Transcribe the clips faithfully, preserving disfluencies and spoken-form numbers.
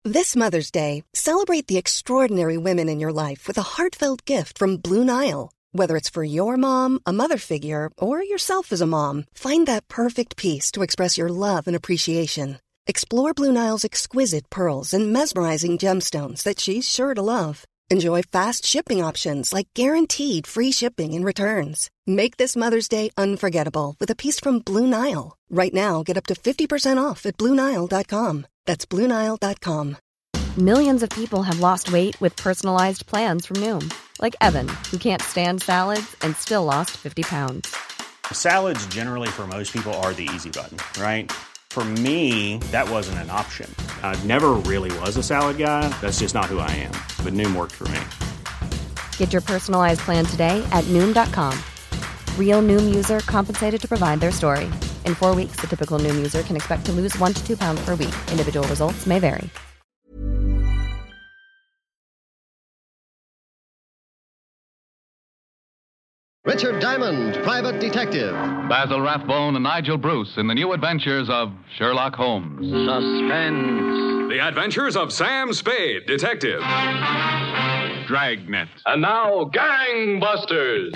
This Mother's Day, celebrate the extraordinary women in your life with a heartfelt gift from Blue Nile. Whether it's for your mom, a mother figure, or yourself as a mom, find that perfect piece to express your love and appreciation. Explore Blue Nile's exquisite pearls and mesmerizing gemstones that she's sure to love. Enjoy fast shipping options like guaranteed free shipping and returns. Make this Mother's Day unforgettable with a piece from Blue Nile. Right now, get up to fifty percent off at Blue Nile dot com. That's Blue Nile dot com. Millions of people have lost weight with personalized plans from Noom. Like Evan, who can't stand salads and still lost fifty pounds. Salads generally for most people are the easy button, right? For me, that wasn't an option. I never really was a salad guy. That's just not who I am. But Noom worked for me. Get your personalized plan today at Noom dot com. Real Noom user compensated to provide their story. In four weeks, the typical Noom user can expect to lose one to two pounds per week. Individual results may vary. Richard Diamond, Private Detective. Basil Rathbone and Nigel Bruce in the new adventures of Sherlock Holmes. Suspense. The Adventures of Sam Spade, Detective. Dragnet. And now, Gangbusters.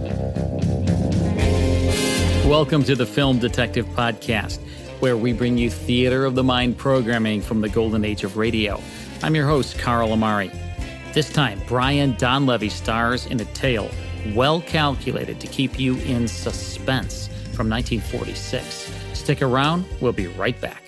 Welcome to the Film Detective Podcast, where we bring you theater of the mind programming from the golden age of radio. I'm your host, Carl Amari. This time, Brian Donlevy stars in a tale well calculated to keep you in suspense from nineteen forty-six. Stick around, we'll be right back.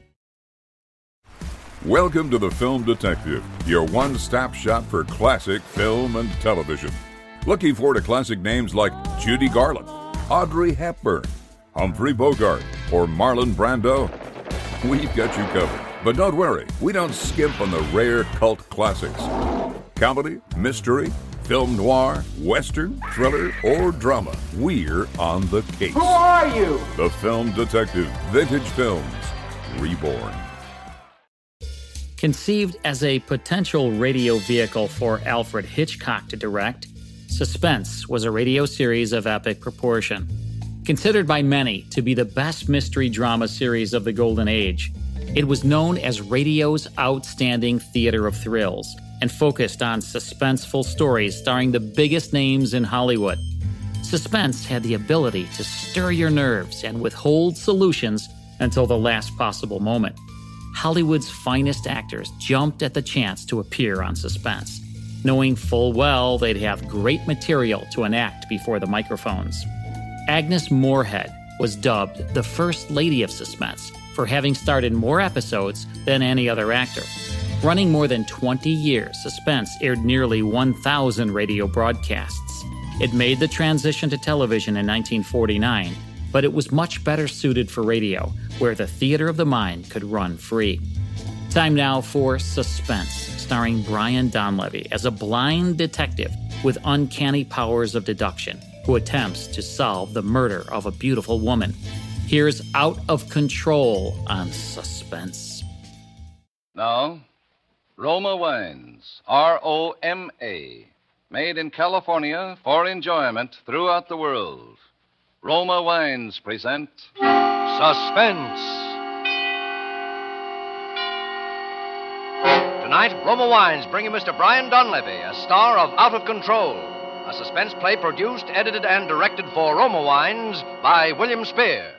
Welcome to the Film Detective, your one-stop shop for classic film and television. Looking forward to classic names like Judy Garland, Audrey Hepburn, Humphrey Bogart, or Marlon Brando? We've got you covered. But don't worry, we don't skimp on the rare cult classics. Comedy, mystery, film noir, western, thriller, or drama, we're on the case. Who are you? The Film Detective, Vintage Films, Reborn. Conceived as a potential radio vehicle for Alfred Hitchcock to direct, Suspense was a radio series of epic proportion. Considered by many to be the best mystery drama series of the Golden Age, it was known as radio's outstanding theater of thrills and focused on suspenseful stories starring the biggest names in Hollywood. Suspense had the ability to stir your nerves and withhold solutions until the last possible moment. Hollywood's finest actors jumped at the chance to appear on Suspense, knowing full well they'd have great material to enact before the microphones. Agnes Moorehead was dubbed the First Lady of Suspense for having starred in more episodes than any other actor. Running more than twenty years, Suspense aired nearly one thousand radio broadcasts. It made the transition to television in nineteen forty-nine, but it was much better suited for radio, where the theater of the mind could run free. Time now for Suspense, starring Brian Donlevy as a blind detective with uncanny powers of deduction who attempts to solve the murder of a beautiful woman. Here's Out of Control on Suspense. Now, Roma Wines, R O M A, made in California for enjoyment throughout the world. Roma Wines present Suspense. Tonight, Roma Wines bring you Mister Brian Donlevy, a star of Out of Control, a suspense play produced, edited, and directed for Roma Wines by William Spear.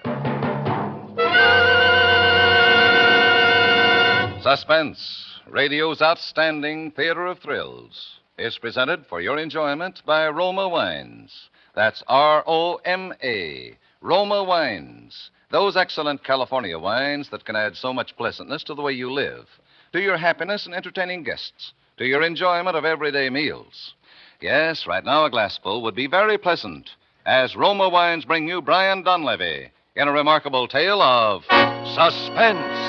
Suspense, radio's outstanding theater of thrills, is presented for your enjoyment by Roma Wines. That's R O M A, Roma Wines. Those excellent California wines that can add so much pleasantness to the way you live, to your happiness in entertaining guests, to your enjoyment of everyday meals. Yes, right now a glassful would be very pleasant, as Roma Wines bring you Brian Donlevy in a remarkable tale of suspense.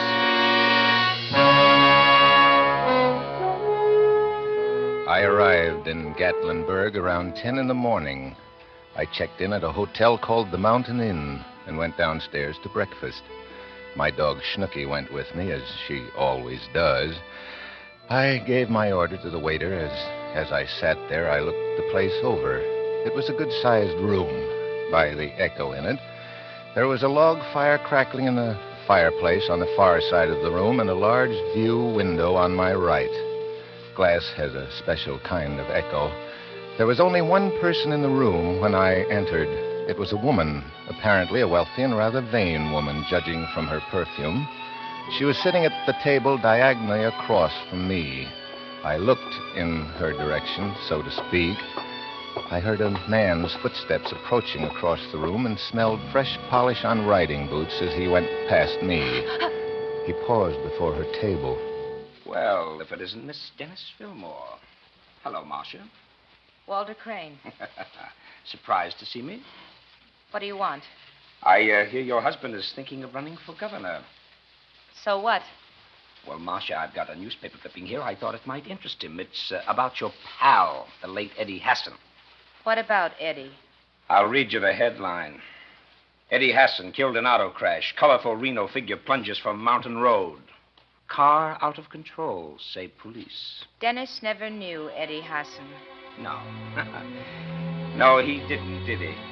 I arrived in Gatlinburg around ten in the morning. I checked in at a hotel called the Mountain Inn and went downstairs to breakfast. My dog Snooky went with me, as she always does. I gave my order to the waiter. As, as I sat there, I looked the place over. It was a good-sized room, by the echo in it. There was a log fire crackling in the fireplace on the far side of the room and a large view window on my right. Glass has a special kind of echo. There was only one person in the room when I entered. It was a woman, apparently a wealthy and rather vain woman, judging from her perfume. She was sitting at the table diagonally across from me. I looked in her direction, so to speak. I heard a man's footsteps approaching across the room and smelled fresh polish on riding boots as he went past me. He paused before her table. Well, if it isn't Miss Dennis Fillmore. Hello, Marcia. Walter Crane. Surprised to see me? What do you want? I uh, hear your husband is thinking of running for governor. So what? Well, Marcia, I've got a newspaper clipping here. I thought it might interest him. It's uh, about your pal, the late Eddie Hasson. What about Eddie? I'll read you the headline. Eddie Hasson killed in auto crash. Colorful Reno figure plunges from Mountain Road. Car out of control, say police. Dennis never knew Eddie Hasson. No. No, he didn't, did he?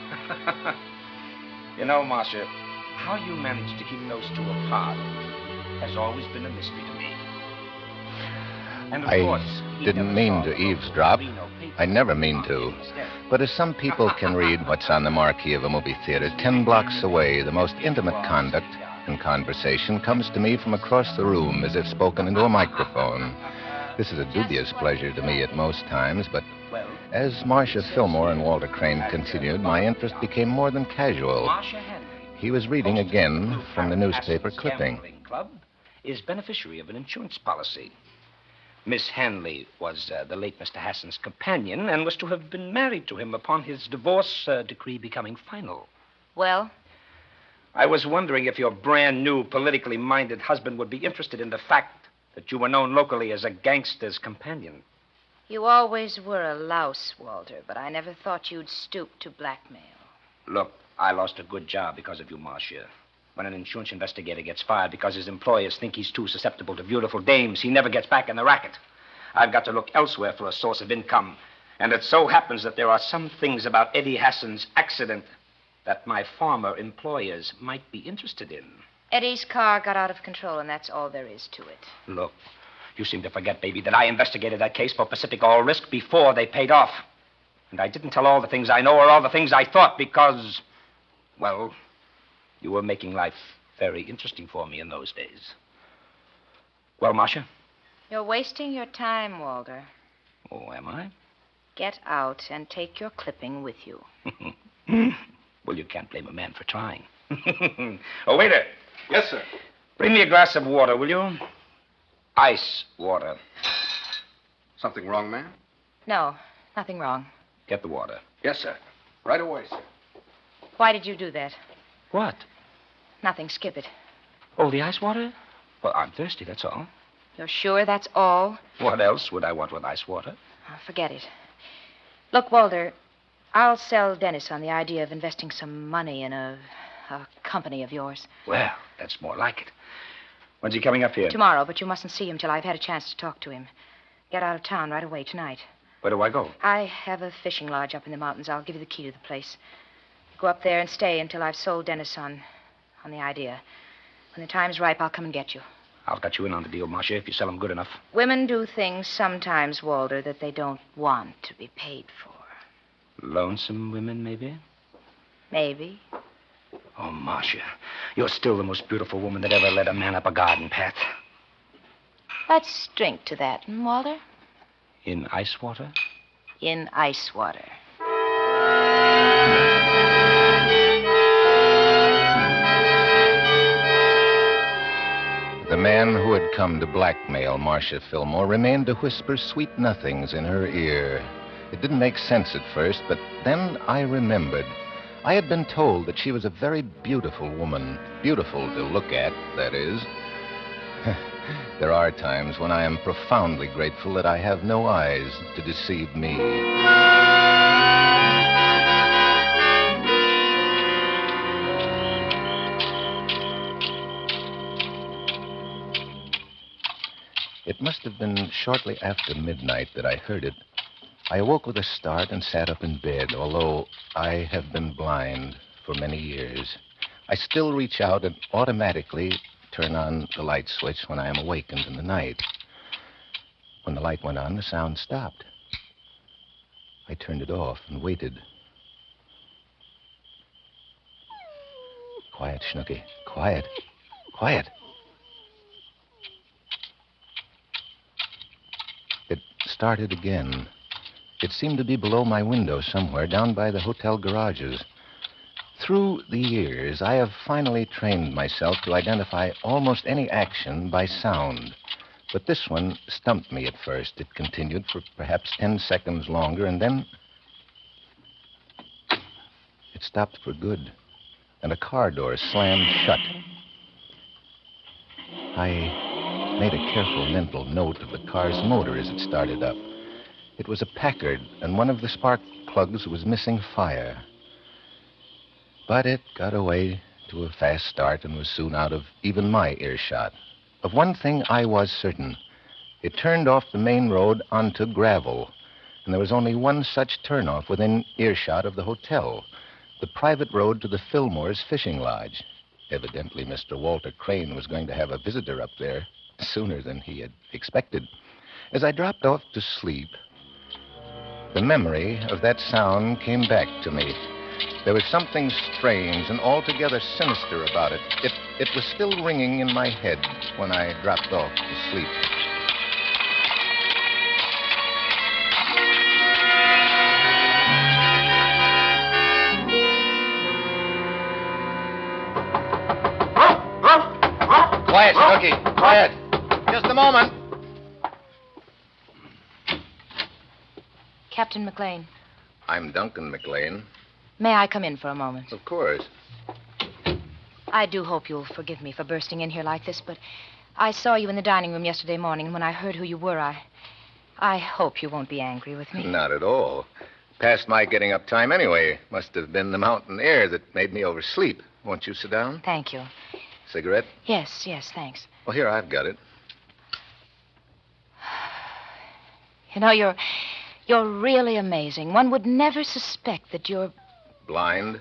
You know, Marcia, how you managed to keep those two apart has always been a mystery to me. And of I course, didn't mean to eavesdrop. I never mean to. But as some people can read what's on the marquee of a movie theater, ten blocks away, the most intimate conduct and conversation comes to me from across the room as if spoken into a microphone. This is a dubious pleasure to me at most times, but as Marcia Fillmore and Walter Crane continued, my interest became more than casual. He was reading again from the newspaper clipping. Club is beneficiary of an insurance policy. Miss Hanley was uh, the late Mister Hasson's companion and was to have been married to him upon his divorce uh, decree becoming final. Well? I was wondering if your brand new, politically minded husband would be interested in the fact that you were known locally as a gangster's companion. You always were a louse, Walter, but I never thought you'd stoop to blackmail. Look, I lost a good job because of you, Marcia. When an insurance investigator gets fired because his employers think he's too susceptible to beautiful dames, he never gets back in the racket. I've got to look elsewhere for a source of income. And it so happens that there are some things about Eddie Hasson's accident that my former employers might be interested in. Eddie's car got out of control, and that's all there is to it. Look, you seem to forget, baby, that I investigated that case for Pacific All Risk before they paid off. And I didn't tell all the things I know or all the things I thought because, well, you were making life very interesting for me in those days. Well, Marcia? You're wasting your time, Walter. Oh, am I? Get out and take your clipping with you. Well, you can't blame a man for trying. Oh, waiter. Yes, sir. Bring me a glass of water, will you? Ice water. Something wrong, ma'am? No, nothing wrong. Get the water. Yes, sir. Right away, sir. Why did you do that? What? Nothing. Skip it. Oh, the ice water? Well, I'm thirsty, that's all. You're sure that's all? What else would I want with ice water? Oh, forget it. Look, Walter, I'll sell Dennis on the idea of investing some money in a, a company of yours. Well, that's more like it. When's he coming up here? Tomorrow, but you mustn't see him till I've had a chance to talk to him. Get out of town right away tonight. Where do I go? I have a fishing lodge up in the mountains. I'll give you the key to the place. Go up there and stay until I've sold Dennis on, on the idea. When the time's ripe, I'll come and get you. I'll cut you in on the deal, Marcia, if you sell him good enough. Women do things sometimes, Walter, that they don't want to be paid for. Lonesome women, maybe? Maybe. Oh, Marcia, you're still the most beautiful woman that ever led a man up a garden path. Let's drink to that, hmm, Walter? In ice water? In ice water. The man who had come to blackmail Marcia Fillmore remained to whisper sweet nothings in her ear. It didn't make sense at first, but then I remembered. I had been told that she was a very beautiful woman. Beautiful to look at, that is. There are times when I am profoundly grateful that I have no eyes to deceive me. It must have been shortly after midnight that I heard it. I awoke with a start and sat up in bed, although I have been blind for many years. I still reach out and automatically turn on the light switch when I am awakened in the night. When the light went on, the sound stopped. I turned it off and waited. Quiet, Snooky. Quiet. Quiet. It started again. It seemed to be below my window somewhere, down by the hotel garages. Through the years, I have finally trained myself to identify almost any action by sound. But this one stumped me at first. It continued for perhaps ten seconds longer, and then it stopped for good, and a car door slammed shut. I made a careful mental note of the car's motor as it started up. It was a Packard, and one of the spark plugs was missing fire. But it got away to a fast start and was soon out of even my earshot. Of one thing I was certain. It turned off the main road onto gravel, and there was only one such turnoff within earshot of the hotel, the private road to the Fillmore's fishing lodge. Evidently, Mister Walter Crane was going to have a visitor up there sooner than he had expected. As I dropped off to sleep, the memory of that sound came back to me. There was something strange and altogether sinister about it. It, it was still ringing in my head when I dropped off to sleep. Quiet, Snooky. Quiet. Just a moment. Captain McLean, I'm Duncan McLean. may I come in for a moment? Of course. I do hope you'll forgive me for bursting in here like this, but I saw you in the dining room yesterday morning, and when I heard who you were, I... I hope you won't be angry with me. Not at all. Past my getting up time anyway. Must have been the mountain air that made me oversleep. Won't you sit down? Thank you. Cigarette? Yes, yes, thanks. Well, here, I've got it. You know, you're... You're really amazing. One would never suspect that you're... Blind?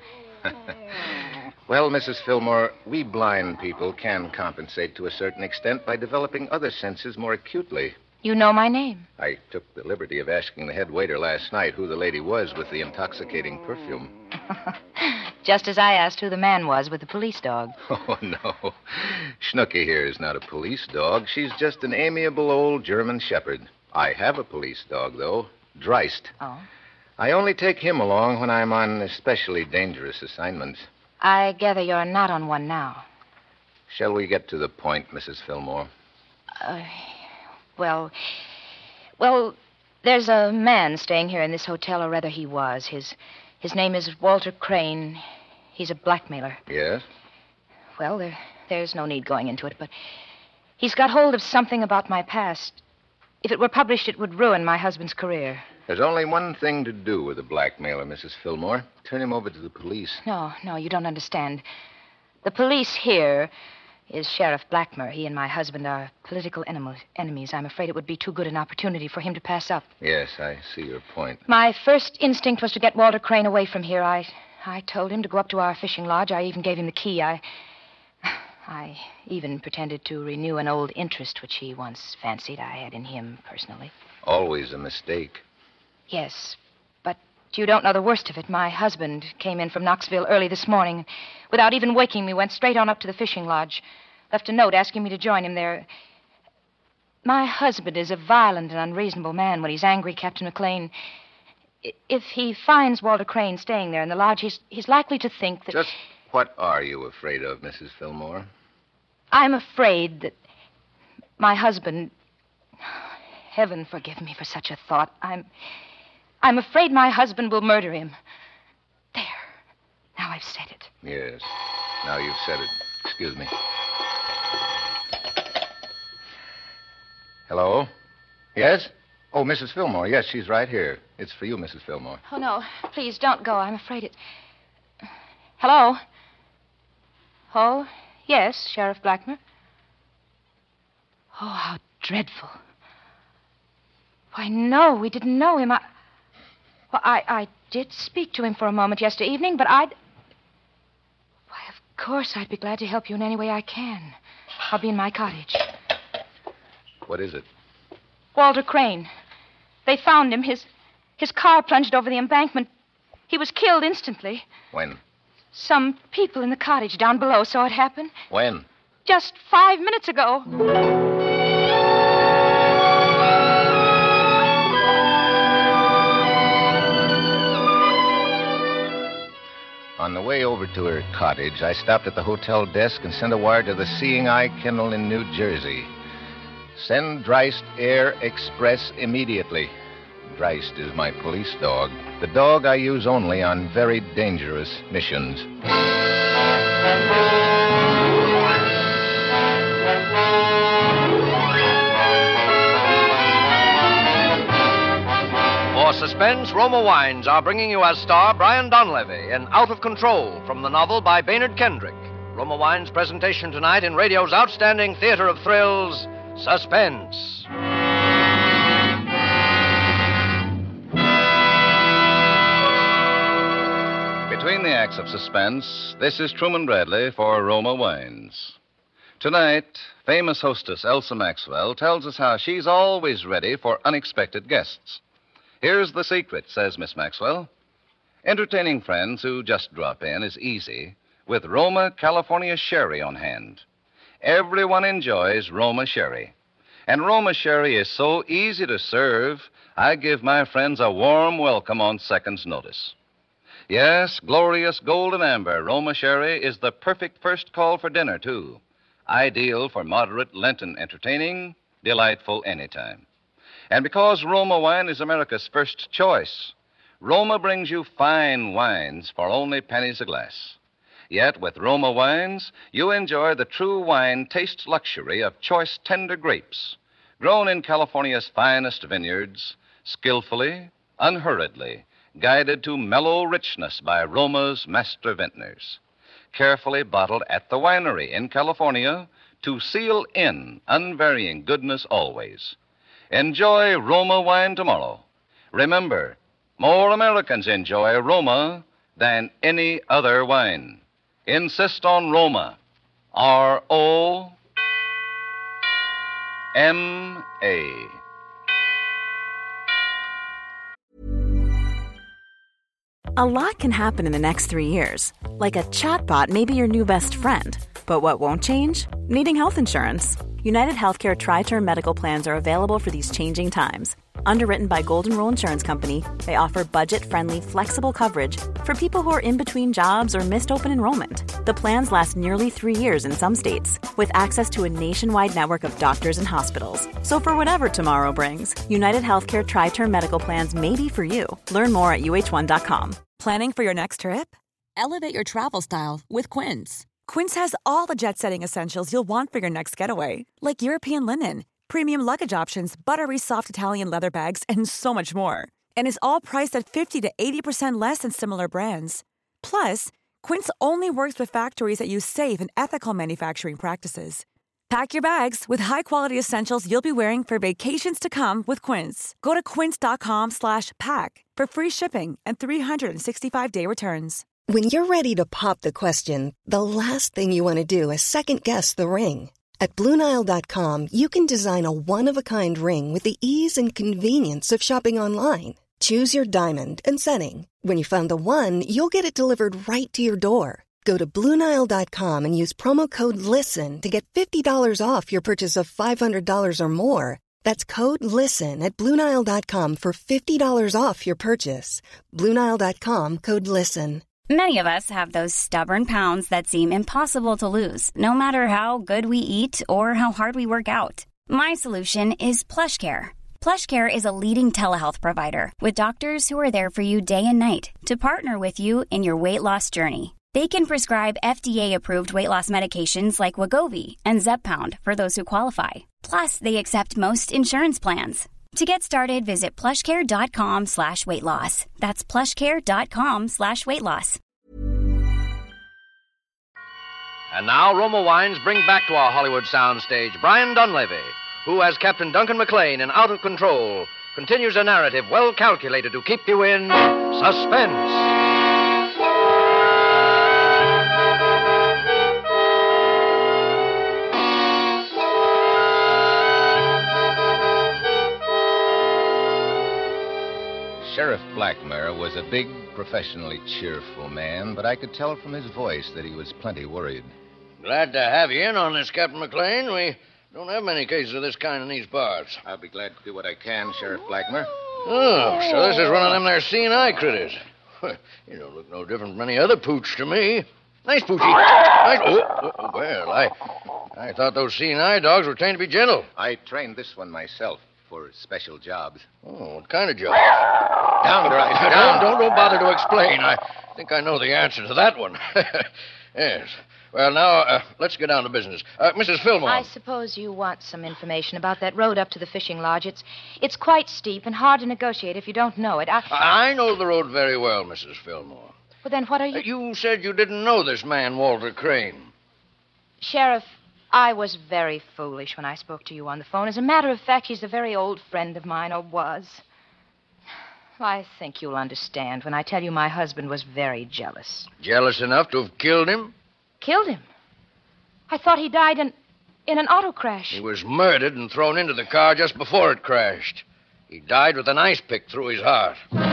Well, Missus Fillmore, we blind people can compensate to a certain extent by developing other senses more acutely. You know my name. I took the liberty of asking the head waiter last night who the lady was with the intoxicating perfume. Just as I asked who the man was with the police dog. Oh, no. Snooky here is not a police dog. She's just an amiable old German shepherd. I have a police dog, though. Dreist. Oh? I only take him along when I'm on especially dangerous assignments. I gather you're not on one now. Shall we get to the point, Missus Fillmore? Uh, well, well, there's a man staying here in this hotel, or rather he was. His, his name is Walter Crane. He's a blackmailer. Yes? Well, there, there's no need going into it, but he's got hold of something about my past. If it were published, it would ruin my husband's career. There's only one thing to do with a blackmailer, Missus Fillmore. Turn him over to the police. No, no, you don't understand. The police here is Sheriff Blackmer. He and my husband are political enem- enemies. I'm afraid it would be too good an opportunity for him to pass up. Yes, I see your point. My first instinct was to get Walter Crane away from here. I, I told him to go up to our fishing lodge. I even gave him the key. I... I even pretended to renew an old interest which he once fancied I had in him personally. Always a mistake. Yes, but you don't know the worst of it. My husband came in from Knoxville early this morning. Without even waking me, went straight on up to the fishing lodge. Left a note asking me to join him there. My husband is a violent and unreasonable man when he's angry, Captain McLean. If he finds Walter Crane staying there in the lodge, he's, he's likely to think that... Just what are you afraid of, Missus Fillmore? I'm afraid that my husband... Heaven forgive me for such a thought. I'm... I'm afraid my husband will murder him. There. Now I've said it. Yes. Now you've said it. Excuse me. Hello? Yes? Oh, Missus Fillmore. Yes, she's right here. It's for you, Missus Fillmore. Oh, no. Please, don't go. I'm afraid it... Hello? Oh, yes, Sheriff Blackmer. Oh, how dreadful. Why, no, we didn't know him. I... Well, I, I did speak to him for a moment yesterday evening, but I'd... Why, of course, I'd be glad to help you in any way I can. I'll be in my cottage. What is it? Walter Crane. They found him. His, his car plunged over the embankment. He was killed instantly. When? Some people in the cottage down below saw it happen. When? Just five minutes ago. On the way over to her cottage, I stopped at the hotel desk and sent a wire to the Seeing Eye Kennel in New Jersey. Send Dreist Air Express immediately. Dreist is my police dog. The dog I use only on very dangerous missions. For suspense, Roma Wines are bringing you as star Brian Donlevy in Out of Control from the novel by Baynard Kendrick. Roma Wines' presentation tonight in radio's outstanding theater of thrills, Suspense. Between the acts of suspense, this is Truman Bradley for Roma Wines. Tonight, famous hostess Elsa Maxwell tells us how she's always ready for unexpected guests. Here's the secret, says Miss Maxwell. Entertaining friends who just drop in is easy with Roma California Sherry on hand. Everyone enjoys Roma Sherry. And Roma Sherry is so easy to serve, I give my friends a warm welcome on second's notice. Yes, glorious golden amber Roma Sherry is the perfect first call for dinner, too. Ideal for moderate Lenten entertaining, delightful anytime. And because Roma wine is America's first choice, Roma brings you fine wines for only pennies a glass. Yet with Roma wines, you enjoy the true wine taste luxury of choice tender grapes, grown in California's finest vineyards, skillfully, unhurriedly, guided to mellow richness by Roma's master vintners, carefully bottled at the winery in California to seal in unvarying goodness always. Enjoy Roma wine tomorrow. Remember, more Americans enjoy Roma than any other wine. Insist on Roma. R O M A. A lot can happen in the next three years. Like a chatbot may be your new best friend. But what won't change? Needing health insurance. United Healthcare Tri-Term Medical Plans are available for these changing times. Underwritten by Golden Rule Insurance Company, they offer budget-friendly, flexible coverage for people who are in between jobs or missed open enrollment. The plans last nearly three years in some states, with access to a nationwide network of doctors and hospitals. So for whatever tomorrow brings, United Healthcare Tri-Term Medical Plans may be for you. Learn more at U H one dot com. Planning for your next trip? Elevate your travel style with Quince. Quince has all the jet-setting essentials you'll want for your next getaway, like European linen, premium luggage options, buttery soft Italian leather bags, and so much more. And is all priced at fifty to eighty percent less than similar brands. Plus, Quince only works with factories that use safe and ethical manufacturing practices. Pack your bags with high-quality essentials you'll be wearing for vacations to come with Quince. Go to quince.com slash pack for free shipping and three sixty-five day returns. When you're ready to pop the question, the last thing you want to do is second-guess the ring. At Blue Nile dot com, you can design a one-of-a-kind ring with the ease and convenience of shopping online. Choose your diamond and setting. When you find the one, you'll get it delivered right to your door. Go to Blue Nile dot com and use promo code LISTEN to get fifty dollars off your purchase of five hundred dollars or more. That's code LISTEN at Blue Nile dot com for fifty dollars off your purchase. Blue Nile dot com, code LISTEN. Many of us have those stubborn pounds that seem impossible to lose, no matter how good we eat or how hard we work out. My solution is PlushCare. PlushCare is a leading telehealth provider with doctors who are there for you day and night to partner with you in your weight loss journey. They can prescribe F D A-approved weight loss medications like Wegovy and Zepbound for those who qualify. Plus, they accept most insurance plans. To get started, visit plushcare.com slash weight loss. That's plushcare.com slash weight loss. And now Roma Wines bring back to our Hollywood soundstage Brian Donlevy, who, as Captain Duncan McLean in Out of Control, continues a narrative well calculated to keep you in suspense. Sheriff Blackmer was a big, professionally cheerful man, but I could tell from his voice that he was plenty worried. Glad to have you in on this, Captain McLean. We don't have many cases of this kind in these bars. I'll be glad to do what I can, Sheriff Blackmer. Oh, so this is one of them there seeing eye critters. You don't look no different from any other pooch to me. Nice, Poochie. Nice. Oh, oh, well, I I thought those seeing eye dogs were trained to be gentle. I trained this one myself for special jobs. Oh, what kind of jobs? Down, Dry. Don't, don't, don't bother to explain. I think I know the answer to that one. Yes. Well, now, uh, let's get down to business. Uh, Missus Fillmore. I suppose you want some information about that road up to the fishing lodge. It's it's quite steep and hard to negotiate if you don't know it. I, I know the road very well, Missus Fillmore. Well, then what are you... Uh, you said you didn't know this man, Walter Crane. Sheriff, I was very foolish when I spoke to you on the phone. As a matter of fact, he's a very old friend of mine, or was. I think you'll understand when I tell you my husband was very jealous. Jealous enough to have killed him? Killed him? I thought he died in, in an auto crash. He was murdered and thrown into the car just before it crashed. He died with an ice pick through his heart.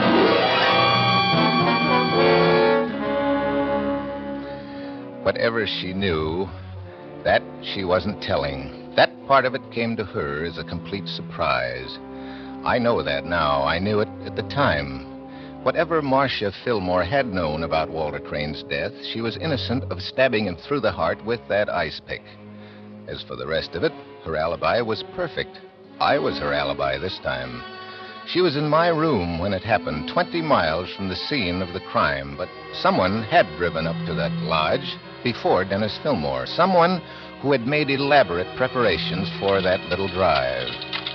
Whatever she knew, that she wasn't telling. That part of it came to her as a complete surprise. I know that now. I knew it at the time. Whatever Marcia Fillmore had known about Walter Crane's death, she was innocent of stabbing him through the heart with that ice pick. As for the rest of it, her alibi was perfect. I was her alibi this time. She was in my room when it happened, twenty miles from the scene of the crime, but someone had driven up to that lodge before Dennis Fillmore. Someone who had made elaborate preparations for that little drive.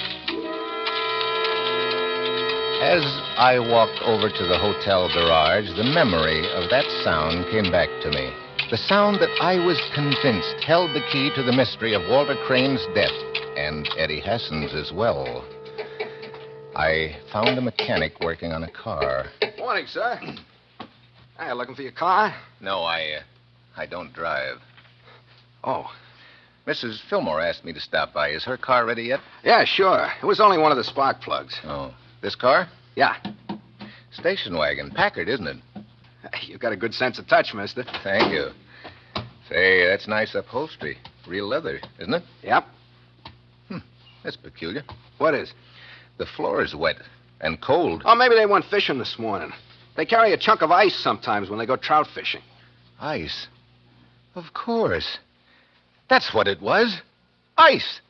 As I walked over to the hotel garage, the memory of that sound came back to me. The sound that I was convinced held the key to the mystery of Walter Crane's death, and Eddie Hassan's as well. I found a mechanic working on a car. Morning, sir. Hey, looking for your car? No, I, uh, I don't drive. Oh. Missus Fillmore asked me to stop by. Is her car ready yet? Yeah, sure. It was only one of the spark plugs. Oh. This car? Yeah. Station wagon. Packard, isn't it? You've got a good sense of touch, mister. Thank you. Say, that's nice upholstery. Real leather, isn't it? Yep. Hmm. That's peculiar. What is? The floor is wet and cold. Oh, maybe they went fishing this morning. They carry a chunk of ice sometimes when they go trout fishing. Ice? Of course. That's what it was. Ice.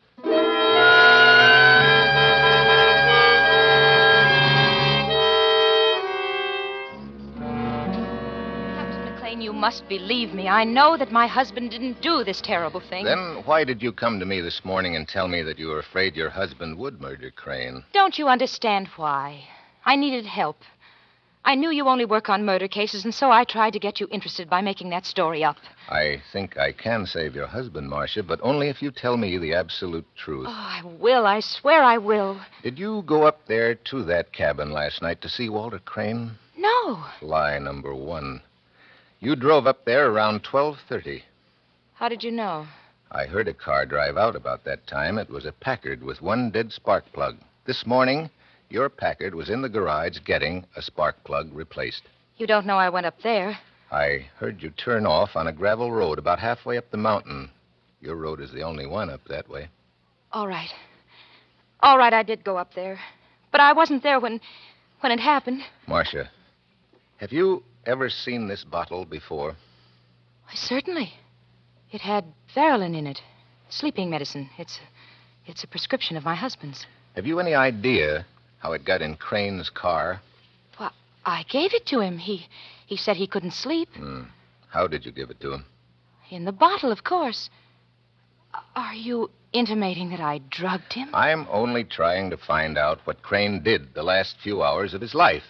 You must believe me. I know that my husband didn't do this terrible thing. Then why did you come to me this morning and tell me that you were afraid your husband would murder Crane? Don't you understand why? I needed help. I knew you only work on murder cases, and so I tried to get you interested by making that story up. I think I can save your husband, Marcia, but only if you tell me the absolute truth. Oh, I will. I swear I will. Did you go up there to that cabin last night to see Walter Crane? No. Lie number one. You drove up there around twelve thirty. How did you know? I heard a car drive out about that time. It was a Packard with one dead spark plug. This morning, your Packard was in the garage getting a spark plug replaced. You don't know I went up there? I heard you turn off on a gravel road about halfway up the mountain. Your road is the only one up that way. All right. All right, I did go up there. But I wasn't there when, when it happened. Marcia, have you ever seen this bottle before? Why, certainly. It had Verilyn in it. Sleeping medicine. It's a, it's a prescription of my husband's. Have you any idea how it got in Crane's car? Well, I gave it to him. He he said he couldn't sleep. Hmm. How did you give it to him? In the bottle, of course. Are you intimating that I drugged him? I'm only trying to find out what Crane did the last few hours of his life.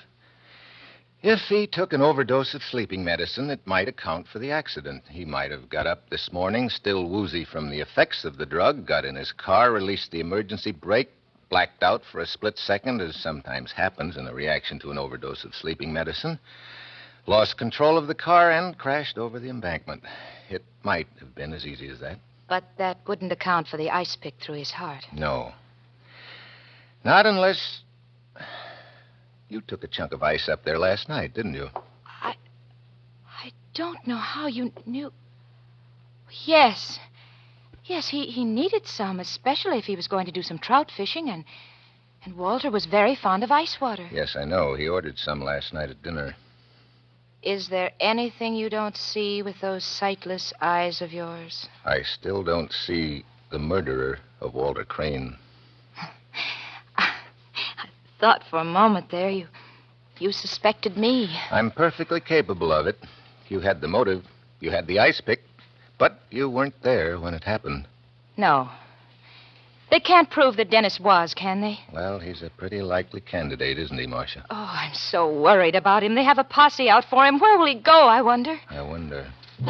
If he took an overdose of sleeping medicine, it might account for the accident. He might have got up this morning, still woozy from the effects of the drug, got in his car, released the emergency brake, blacked out for a split second, as sometimes happens in a reaction to an overdose of sleeping medicine, lost control of the car, and crashed over the embankment. It might have been as easy as that. But that wouldn't account for the ice pick through his heart. No. Not unless... You took a chunk of ice up there last night, didn't you? I... I don't know how you knew... Yes. Yes, he, he needed some, especially if he was going to do some trout fishing, and... And Walter was very fond of ice water. Yes, I know. He ordered some last night at dinner. Is there anything you don't see with those sightless eyes of yours? I still don't see the murderer of Walter Crane. I thought for a moment there you... You suspected me. I'm perfectly capable of it. You had the motive. You had the ice pick. But you weren't there when it happened. No. They can't prove that Dennis was, can they? Well, he's a pretty likely candidate, isn't he, Marcia? Oh, I'm so worried about him. They have a posse out for him. Where will he go, I wonder? I wonder.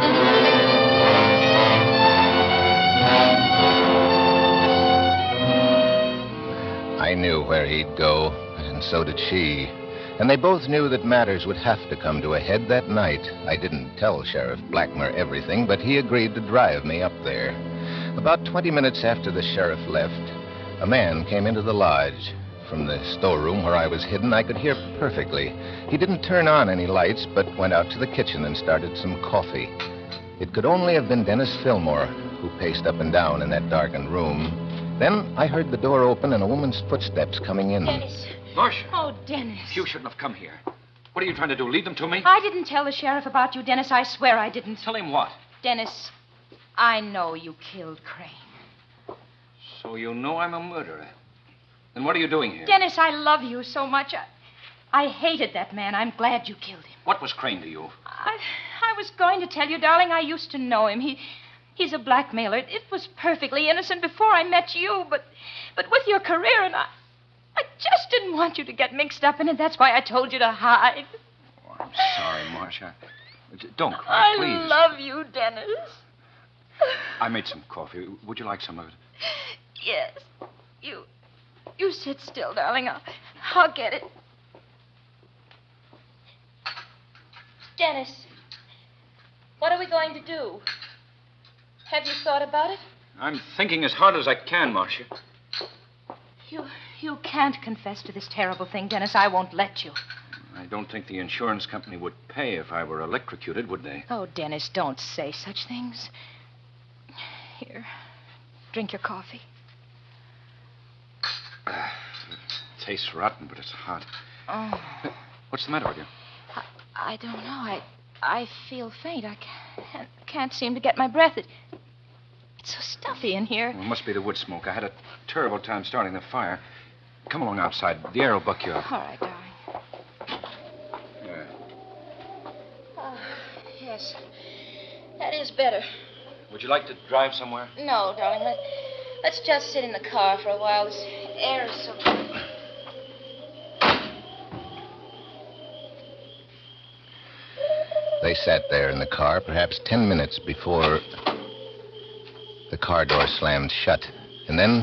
I knew where he'd go, and so did she. And they both knew that matters would have to come to a head that night. I didn't tell Sheriff Blackmer everything, but he agreed to drive me up there. About twenty minutes after the sheriff left, a man came into the lodge. From the storeroom where I was hidden, I could hear perfectly. He didn't turn on any lights, but went out to the kitchen and started some coffee. It could only have been Dennis Fillmore, who paced up and down in that darkened room. Then I heard the door open and a woman's footsteps coming in. Dennis. Marcia. Oh, Dennis. You shouldn't have come here. What are you trying to do, leave them to me? I didn't tell the sheriff about you, Dennis. I swear I didn't. Tell him what? Dennis, I know you killed Crane. So you know I'm a murderer. Then what are you doing here? Dennis, I love you so much. I, I hated that man. I'm glad you killed him. What was Crane to you? I, I was going to tell you, darling, I used to know him. He, he's a blackmailer. It was perfectly innocent before I met you, but, but with your career, and I, I just didn't want you to get mixed up in it. That's why I told you to hide. Oh, I'm sorry, Marcia. Don't cry, please. I love you, Dennis. I made some coffee. Would you like some of it? Yes. You you sit still, darling. I'll, I'll get it. Dennis, what are we going to do? Have you thought about it? I'm thinking as hard as I can, Marcia. You you can't confess to this terrible thing, Dennis. I won't let you. I don't think the insurance company would pay if I were electrocuted, would they? Oh, Dennis, don't say such things. Here, drink your coffee. Uh, it tastes rotten, but it's hot. Oh. What's the matter with you? I, I don't know. I I feel faint. I can't, can't seem to get my breath. It, it's so stuffy in here. Well, it must be the wood smoke. I had a terrible time starting the fire. Come along outside. The air will buck you up. All right, darling. Yeah. Oh, yes. That is better. Would you like to drive somewhere? No, darling. Let, let's just sit in the car for a while. This air is so good. They sat there in the car perhaps ten minutes before the car door slammed shut. And then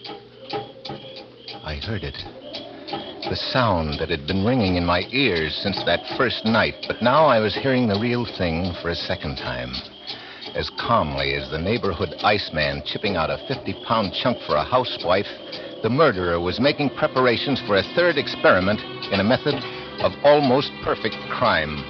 I heard it. The sound that had been ringing in my ears since that first night. But now I was hearing the real thing for a second time. As calmly as the neighborhood iceman chipping out a fifty-pound chunk for a housewife, the murderer was making preparations for a third experiment in a method of almost perfect crime.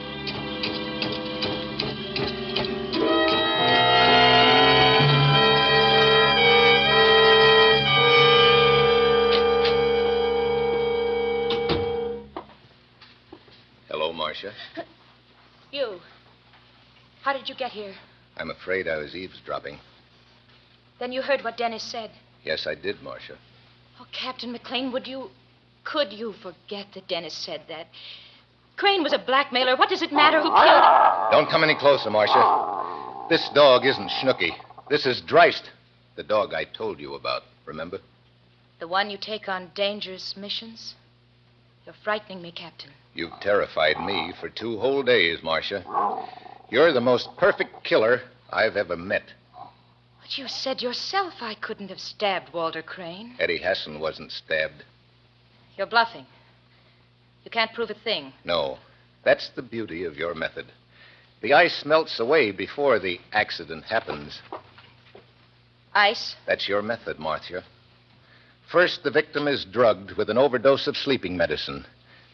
Hello, Marcia. You. How did you get here? I'm afraid I was eavesdropping. Then you heard what Dennis said. Yes, I did, Marcia. Oh, Captain McLean, would you... Could you forget that Dennis said that? Crane was a blackmailer. What does it matter who killed him? Don't come any closer, Marcia. This dog isn't Schnooky. This is Dreist, the dog I told you about, remember? The one you take on dangerous missions? You're frightening me, Captain. You've terrified me for two whole days, Marcia. You're the most perfect killer I've ever met. But you said yourself I couldn't have stabbed Walter Crane. Eddie Hassan wasn't stabbed. You're bluffing. You can't prove a thing. No. That's the beauty of your method. The ice melts away before the accident happens. Ice? That's your method, Marcia. First, the victim is drugged with an overdose of sleeping medicine.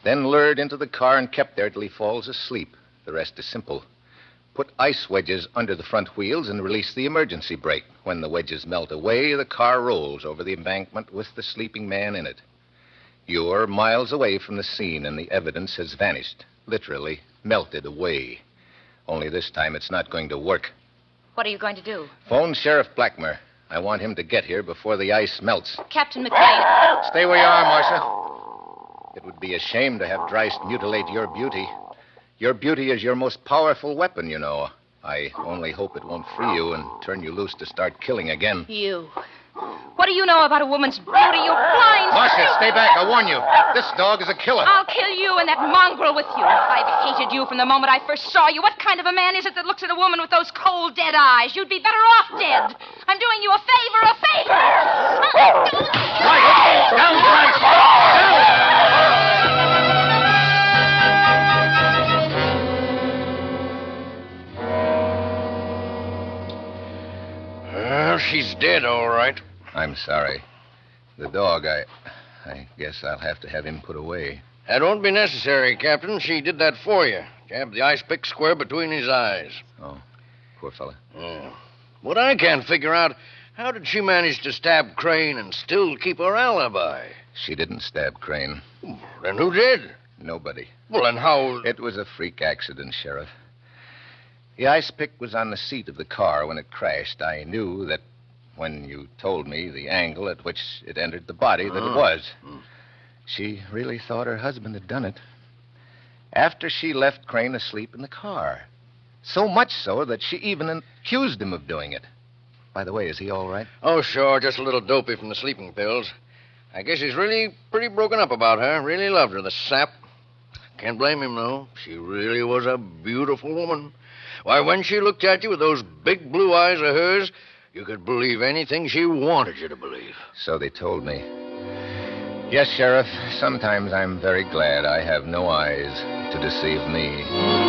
Then lured into the car and kept there till he falls asleep. The rest is simple. Put ice wedges under the front wheels and release the emergency brake. When the wedges melt away, the car rolls over the embankment with the sleeping man in it. You're miles away from the scene, and the evidence has vanished. Literally melted away. Only this time it's not going to work. What are you going to do? Phone Sheriff Blackmer. I want him to get here before the ice melts. Captain McLean. Stay where you are, Marcia. It would be a shame to have Dreist mutilate your beauty. Your beauty is your most powerful weapon, you know. I only hope it won't free you and turn you loose to start killing again. You. What do you know about a woman's beauty, you blind... Marcia, stay back. I warn you. This dog is a killer. I'll kill you and that mongrel with you. I've hated you from the moment I first saw you. What kind of a man is it that looks at a woman with those cold, dead eyes? You'd be better off dead. I'm doing you a favor, a favor. Right. Down, Christ. Down. Well, she's dead, all right. I'm sorry. The dog, I... I guess I'll have to have him put away. That won't be necessary, Captain. She did that for you. Jabbed the ice pick square between his eyes. Oh, poor fella. Yeah. What I can't figure out, how did she manage to stab Crane and still keep her alibi? She didn't stab Crane. Then who did? Nobody. Well, then how... It was a freak accident, Sheriff. The ice pick was on the seat of the car when it crashed. I knew that when you told me the angle at which it entered the body that Oh. it was. Hmm. She really thought her husband had done it. After she left Crane asleep in the car. So much so that she even accused him of doing it. By the way, is he all right? Oh, sure, just a little dopey from the sleeping pills. I guess he's really pretty broken up about her. Really loved her, the sap. Can't blame him, though. She really was a beautiful woman. Why, when she looked at you with those big blue eyes of hers, you could believe anything she wanted you to believe. So they told me. Yes, Sheriff, sometimes I'm very glad I have no eyes to deceive me.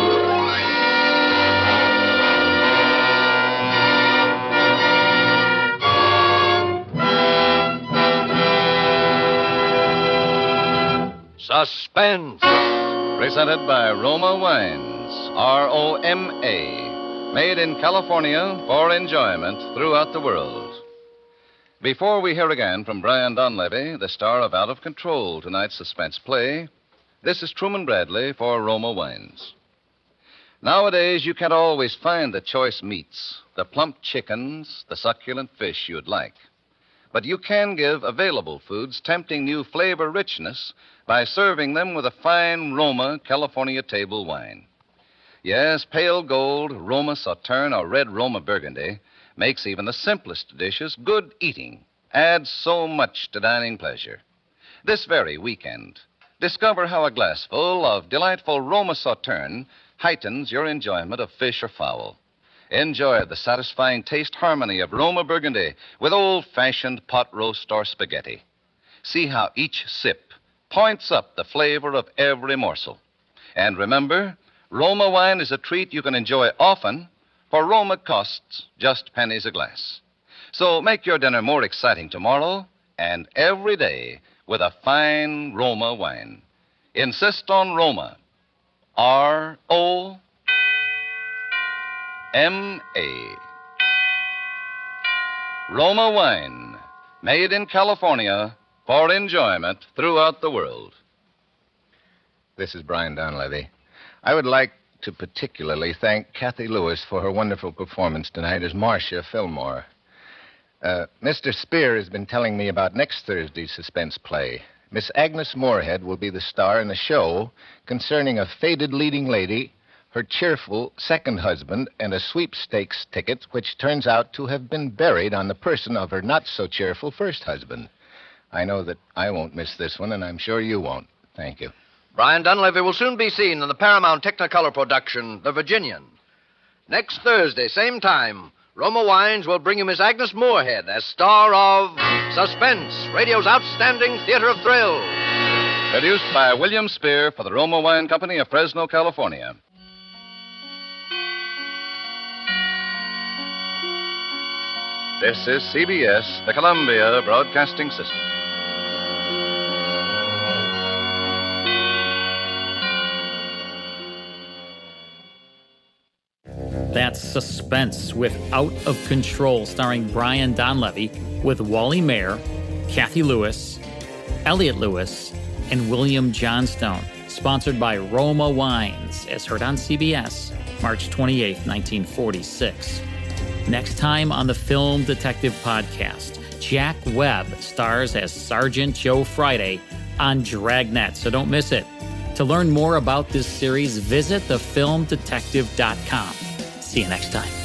Suspense. Presented by Roma Wines, R O M A. Made in California for enjoyment throughout the world. Before we hear again from Brian Donlevy, the star of Out of Control, tonight's suspense play, this is Truman Bradley for Roma Wines. Nowadays, you can't always find the choice meats, the plump chickens, the succulent fish you'd like. But you can give available foods tempting new flavor richness by serving them with a fine Roma California table wine. Yes, pale gold, Roma Sauterne, or red Roma Burgundy makes even the simplest dishes good eating, adds so much to dining pleasure. This very weekend, discover how a glassful of delightful Roma Sauterne heightens your enjoyment of fish or fowl. Enjoy the satisfying taste harmony of Roma Burgundy with old-fashioned pot roast or spaghetti. See how each sip points up the flavor of every morsel. And remember, Roma wine is a treat you can enjoy often, for Roma costs just pennies a glass. So make your dinner more exciting tomorrow and every day with a fine Roma wine. Insist on Roma. R O M A. Roma wine, made in California for enjoyment throughout the world. This is Brian Donlevy. I would like to particularly thank Kathy Lewis for her wonderful performance tonight as Marcia Fillmore. Uh, Mister Spear has been telling me about next Thursday's suspense play. Miss Agnes Moorehead will be the star in a show concerning a faded leading lady, her cheerful second husband, and a sweepstakes ticket which turns out to have been buried on the person of her not-so-cheerful first husband. I know that I won't miss this one, and I'm sure you won't. Thank you. Brian Dunleavy will soon be seen in the Paramount Technicolor production, The Virginian. Next Thursday, same time, Roma Wines will bring you Miss Agnes Moorehead as star of Suspense, radio's outstanding theater of thrills. Produced by William Spear for the Roma Wine Company of Fresno, California. This is C B S, the Columbia Broadcasting System. That's Suspense with Out of Control, starring Brian Donlevy, with Wally Mayer, Kathy Lewis, Elliot Lewis, and William Johnstone. Sponsored by Roma Wines, as heard on C B S, March twenty-eighth, nineteen forty-six. Next time on the Film Detective Podcast, Jack Webb stars as Sergeant Joe Friday on Dragnet, so don't miss it. To learn more about this series, visit the film detective dot com. See you next time.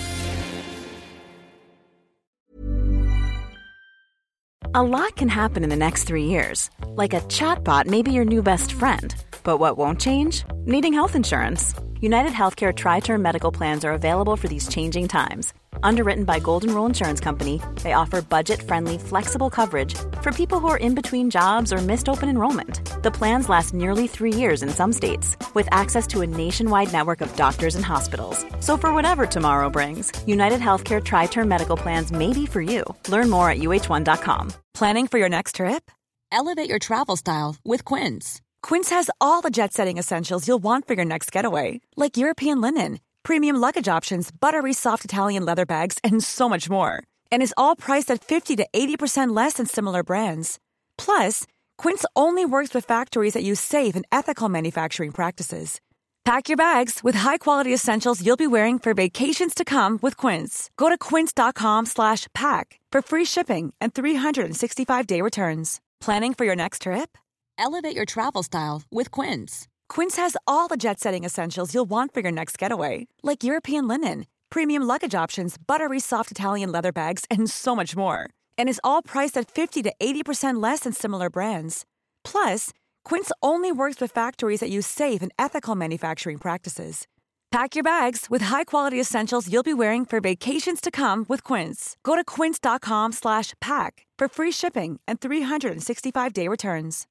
A lot can happen in the next three years. Like a chatbot may be your new best friend. But what won't change? Needing health insurance. United Healthcare Tri-Term Medical Plans are available for these changing times. Underwritten by Golden Rule Insurance Company, they offer budget-friendly, flexible coverage for people who are in between jobs or missed open enrollment. The plans last nearly three years in some states, with access to a nationwide network of doctors and hospitals. So for whatever tomorrow brings, United Healthcare Tri-Term Medical Plans may be for you. Learn more at U H one dot com. Planning for your next trip? Elevate your travel style with Quince. Quince has all the jet-setting essentials you'll want for your next getaway, like European linen, premium luggage options, buttery soft Italian leather bags, and so much more. And is all priced at fifty to eighty percent less than similar brands. Plus, Quince only works with factories that use safe and ethical manufacturing practices. Pack your bags with high-quality essentials you'll be wearing for vacations to come with Quince. Go to quince dot com slash pack for free shipping and three sixty-five day returns. Planning for your next trip? Elevate your travel style with Quince. Quince has all the jet-setting essentials you'll want for your next getaway, like European linen, premium luggage options, buttery soft Italian leather bags, and so much more. And is all priced at fifty to eighty percent less than similar brands. Plus, Quince only works with factories that use safe and ethical manufacturing practices. Pack your bags with high-quality essentials you'll be wearing for vacations to come with Quince. Go to quince dot com slash pack for free shipping and three sixty-five day returns.